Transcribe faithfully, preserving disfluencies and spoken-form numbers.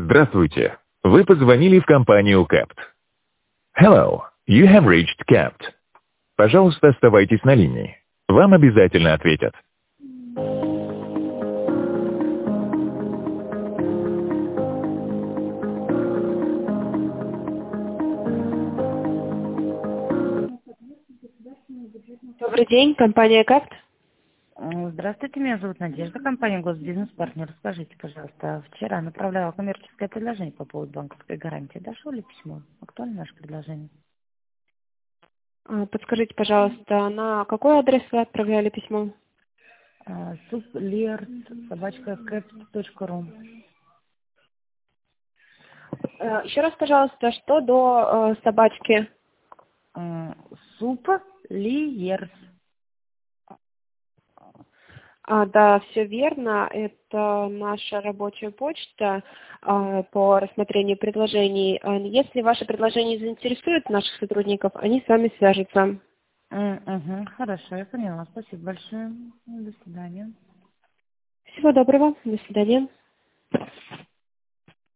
Здравствуйте. Вы позвонили в компанию Capt. Hello. You have reached Capt. Пожалуйста, оставайтесь на линии. Вам обязательно ответят. Добрый день, компания Capt. Здравствуйте, меня зовут Надежда, компания Госбизнес-партнер. Скажите, пожалуйста, вчера направляла коммерческое предложение по поводу банковской гарантии. Дошло ли письмо? Актуально наше предложение? Подскажите, пожалуйста, на какой адрес вы отправляли письмо? Суплерт, собачка, кэпт точка ру. Еще раз, пожалуйста, что до э, собачки? Суплиерс. А, да, все верно. Это наша рабочая почта а, по рассмотрению предложений. А, если ваше предложение заинтересует наших сотрудников, они с вами свяжутся. Угу, хорошо, я поняла. Спасибо большое. До свидания. Всего доброго. До свидания.